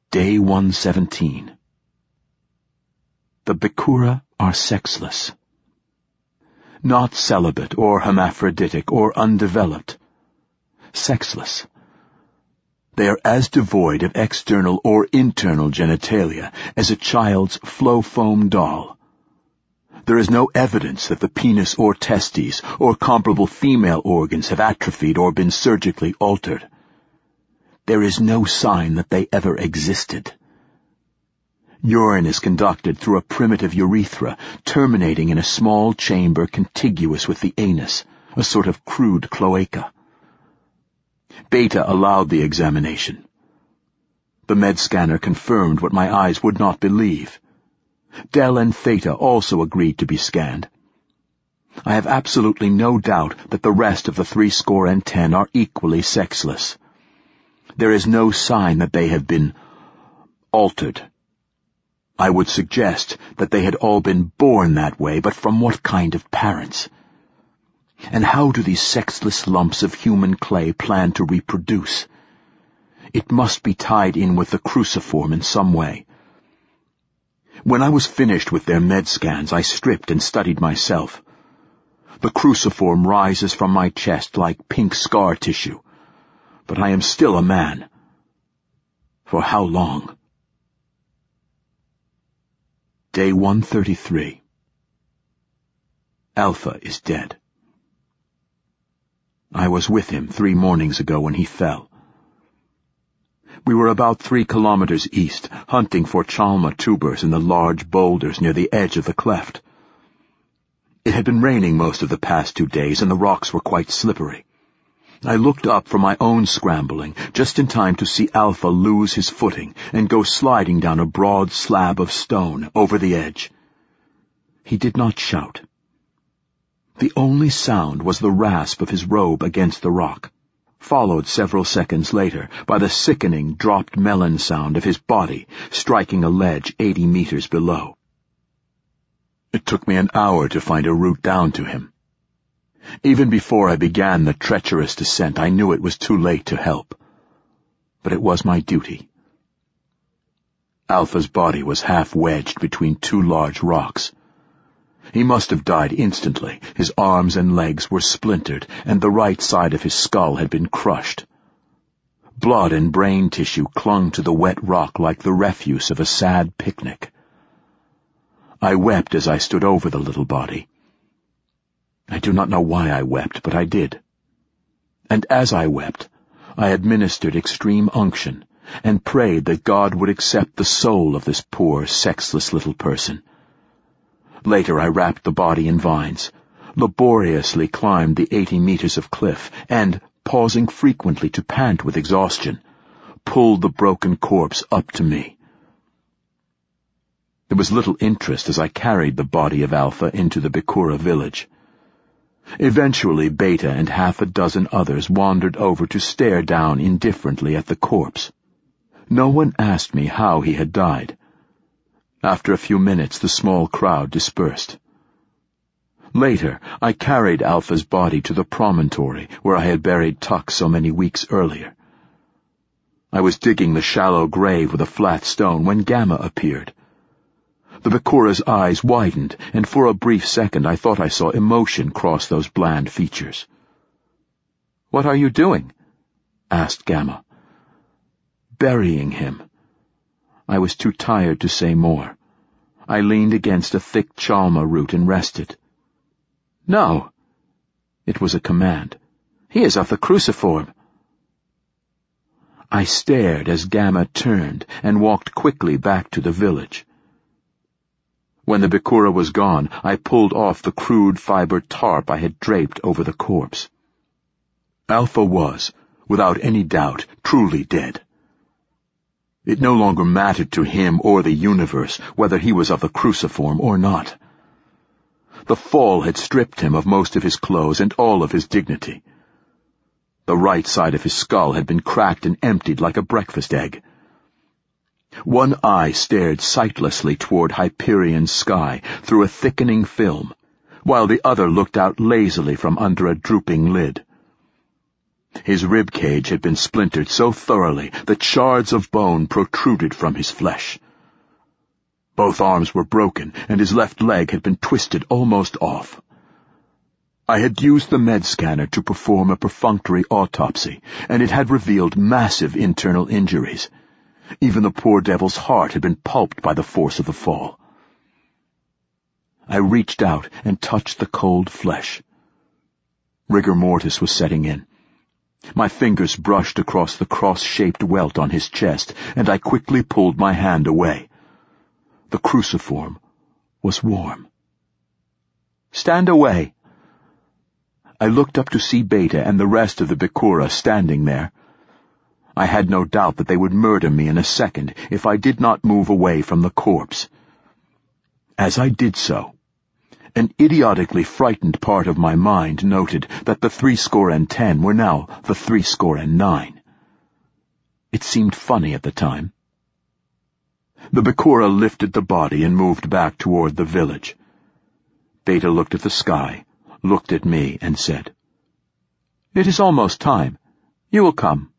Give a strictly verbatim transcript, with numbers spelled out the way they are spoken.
Day one seventeen. The Bikura are sexless. Not celibate or hermaphroditic or undeveloped. Sexless. They are as devoid of external or internal genitalia as a child's flow-foam doll. There is no evidence that the penis or testes or comparable female organs have atrophied or been surgically altered. There is no sign that they ever existed. Urine is conducted through a primitive urethra, terminating in a small chamber contiguous with the anus, a sort of crude cloaca. Beta allowed the examination. The med scanner confirmed what my eyes would not believe. Del and Theta also agreed to be scanned. I have absolutely no doubt that the rest of the three score and ten are equally sexless. There is no sign that they have been altered. I would suggest that they had all been born that way, but from what kind of parents? And how do these sexless lumps of human clay plan to reproduce? It must be tied in with the cruciform in some way. When I was finished with their med scans, I stripped and studied myself. The cruciform rises from my chest like pink scar tissue. But I am still a man. For how long? Day one thirty-three. Alpha is dead. I was with him three mornings ago when he fell. We were about three kilometers east, hunting for chalma tubers in the large boulders near the edge of the cleft. It had been raining most of the past two days, and the rocks were quite slippery. I looked up from my own scrambling, just in time to see Alpha lose his footing and go sliding down a broad slab of stone over the edge. He did not shout. The only sound was the rasp of his robe against the rock, followed several seconds later by the sickening dropped melon sound of his body striking a ledge eighty meters below. It took me an hour to find a route down to him. Even before I began the treacherous descent, I knew it was too late to help. But it was my duty. Alpha's body was half-wedged between two large rocks. He must have died instantly. His arms and legs were splintered, and the right side of his skull had been crushed. Blood and brain tissue clung to the wet rock like the refuse of a sad picnic. I wept as I stood over the little body. I do not know why I wept, but I did. And as I wept, I administered extreme unction and prayed that God would accept the soul of this poor, sexless little person. Later I wrapped the body in vines, laboriously climbed the eighty meters of cliff, and, pausing frequently to pant with exhaustion, pulled the broken corpse up to me. There was little interest as I carried the body of Alpha into the Bikura village. Eventually Beta and half a dozen others wandered over to stare down indifferently at the corpse. No one asked me how he had died. After a few minutes the small crowd dispersed. Later I carried Alpha's body to the promontory where I had buried Tuck so many weeks earlier. I was digging the shallow grave with a flat stone when Gamma appeared. The Bikura's eyes widened, and for a brief second I thought I saw emotion cross those bland features. "What are you doing?" asked Gamma. "Burying him." I was too tired to say more. I leaned against a thick chalma root and rested. "No." It was a command. "He is of the cruciform." I stared as Gamma turned and walked quickly back to the village. When the Bikura was gone, I pulled off the crude fiber tarp I had draped over the corpse. Alpha was, without any doubt, truly dead. It no longer mattered to him or the universe whether he was of the cruciform or not. The fall had stripped him of most of his clothes and all of his dignity. The right side of his skull had been cracked and emptied like a breakfast egg. One eye stared sightlessly toward Hyperion's sky through a thickening film, while the other looked out lazily from under a drooping lid. His rib cage had been splintered so thoroughly that shards of bone protruded from his flesh. Both arms were broken, and his left leg had been twisted almost off. I had used the med scanner to perform a perfunctory autopsy, and it had revealed massive internal injuries. Even the poor devil's heart had been pulped by the force of the fall. I reached out and touched the cold flesh. Rigor mortis was setting in. My fingers brushed across the cross-shaped welt on his chest, and I quickly pulled my hand away. The cruciform was warm. "Stand away." I looked up to see Beta and the rest of the Bikura standing there. I had no doubt that they would murder me in a second if I did not move away from the corpse. As I did so, an idiotically frightened part of my mind noted that the threescore and ten were now the threescore and nine. It seemed funny at the time. The Bikura lifted the body and moved back toward the village. Beta looked at the sky, looked at me, and said, "It is almost time. You will come."